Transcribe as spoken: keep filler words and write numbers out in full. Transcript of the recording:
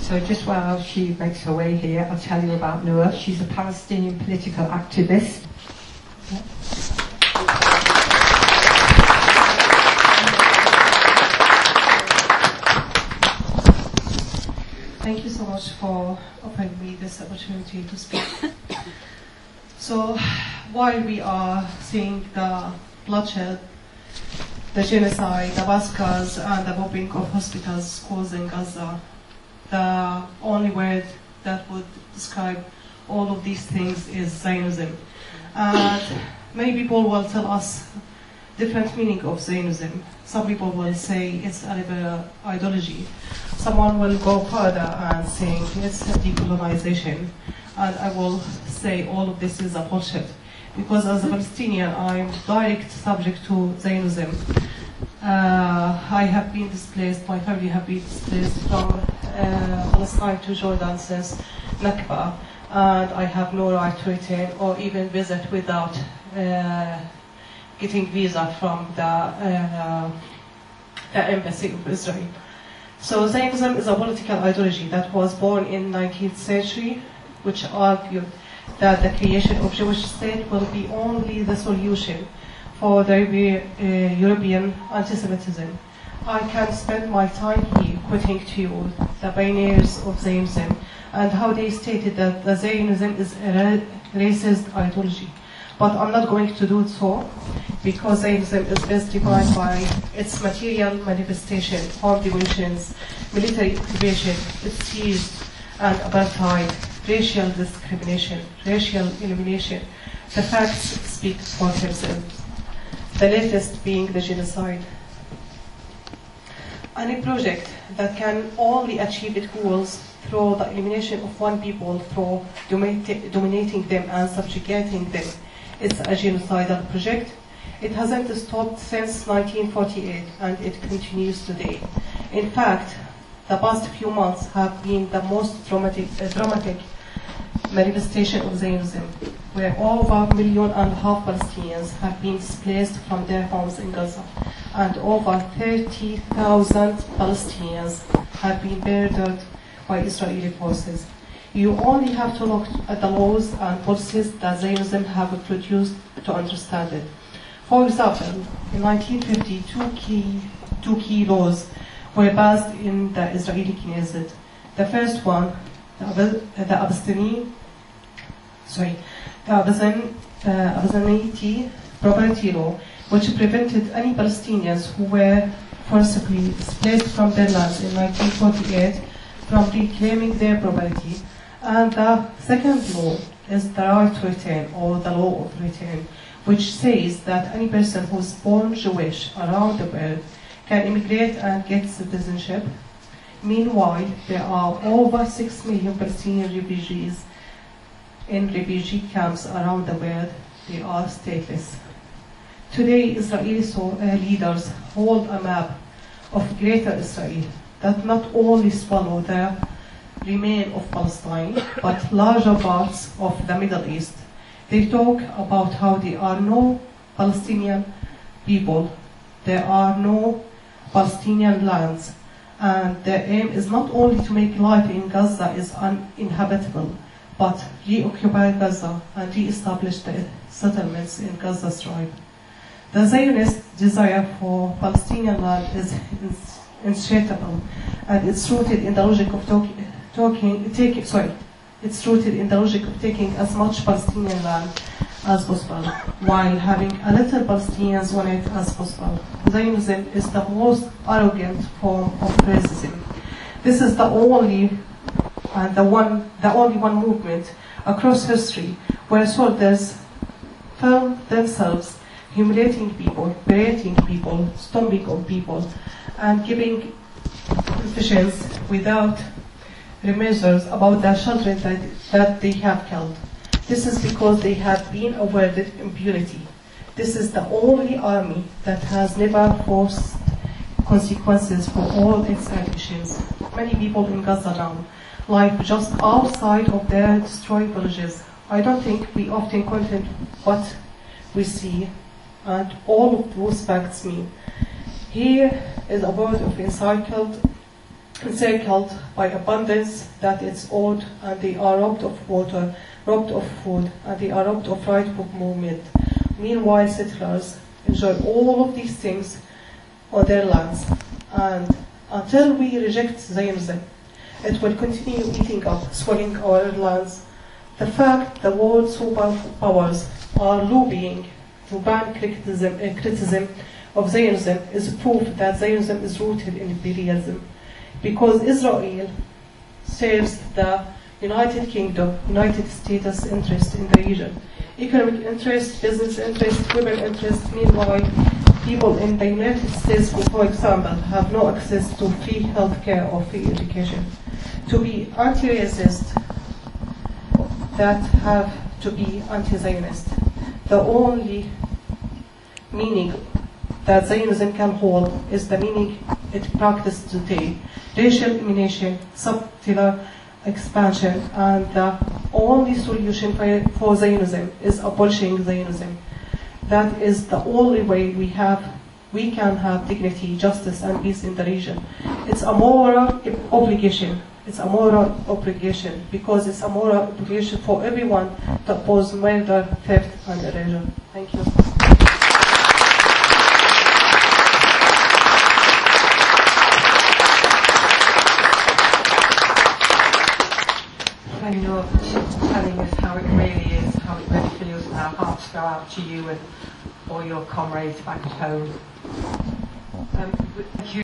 So just while she makes her way here, I'll tell you about Noor. She's a Palestinian political activist. Thank you so much for offering me this opportunity to speak. So, while we are seeing the bloodshed, the genocide, the massacres, and the bombing of hospitals, schools in Gaza, the only word that would describe all of these things is Zionism. And many people will tell us different meaning of Zionism. Some people will say it's a liberal ideology. Someone will go further and say it's a decolonization. And I will say all of this is a bullshit. Because as a Palestinian, I'm direct subject to Zionism. Uh, I have been displaced, my family have been displaced from uh, Palestine to Jordan since Nakba. And I have no right to return or even visit without uh, getting visa from the, uh, the embassy of Israel. So Zionism is a political ideology that was born in the nineteenth century, which argued that the creation of Jewish state will be only the solution for the uh, European anti-Semitism. I can spend my time here quoting to you the pioneers of Zionism and how they stated that the Zionism is a racist ideology. But I'm not going to do so because Zionism is best defined by its material manifestation, home demolitions, military occupation, its siege and apartheid, racial discrimination, racial elimination. The facts speak for themselves. The latest being the genocide. Any project that can only achieve its goals through the elimination of one people, through dominating them and subjugating them, it's a genocidal project. It hasn't stopped since nineteen forty-eight and it continues today. In fact, the past few months have been the most dramatic, uh, dramatic manifestation of Zionism, where over a million and a half Palestinians have been displaced from their homes in Gaza, and over thirty thousand Palestinians have been murdered by Israeli forces. You only have to look at the laws and policies that Zionism have produced to understand it. For example, in nineteen fifty, two key, two key laws were passed in the Israeli Knesset. The first one, the, the Abstini, sorry, the Abstinenti property law, which prevented any Palestinians who were forcibly displaced from their lands in nineteen forty-eight from reclaiming their property. And the second law is the right to return, or the law of return, which says that any person who is born Jewish around the world can immigrate and get citizenship. Meanwhile, there are over six million Palestinian refugees in refugee camps around the world. They are stateless. Today, Israeli leaders hold a map of Greater Israel that not only swallow the remain of Palestine, but larger parts of the Middle East. They talk about how there are no Palestinian people, there are no Palestinian lands, and their aim is not only to make life in Gaza is uninhabitable, but reoccupy Gaza and re-establish the settlements in Gaza Strip. The Zionist desire for Palestinian land is insatiable, and it's rooted in the logic of talking, talking taking, sorry, it's rooted in the logic of taking as much Palestinian land as possible, while having a little Palestinians on it as possible. Zionism is the most arrogant form of racism. This is the only and the one, the only one movement across history where soldiers found themselves humiliating people, berating people, stomping on people, and giving confessions without remorse about the children that, that they have killed. This is because they have been awarded impunity. This is the only army that has never forced consequences for all its actions. Many people in Gaza now live just outside of their destroyed villages. I don't think we often content what we see, and all of those facts mean. Here is a word of encircled encircled by abundance that it's owed, and they are robbed of water, robbed of food, and they are robbed of right of movement. Meanwhile, settlers enjoy all of these things on their lands, and until we reject Zionism, it will continue eating up, swallowing our lands. The fact the world superpowers are lobbying to ban criticism, uh, criticism of Zionism is proof that Zionism is rooted in imperialism, because Israel serves the United Kingdom, United States interest in the region, economic interest, business interest, women interest. Meanwhile, people in the United States, for example, have no access to free health care or free education. To be anti-racist, that have to be anti-Zionist. The only meaning that Zionism can hold is the meaning it practices today: racial elimination, subtler expansion, and the only solution for Zionism is abolishing Zionism. That is the only way we have, we can have dignity, justice, and peace in the region. It's a moral obligation. It's a moral obligation because it's a moral obligation for everyone to oppose murder, theft, and erasure. Thank you. Thank you for telling us how it really is, how it really feels, and our hearts go out to you and all your comrades back at home. Um,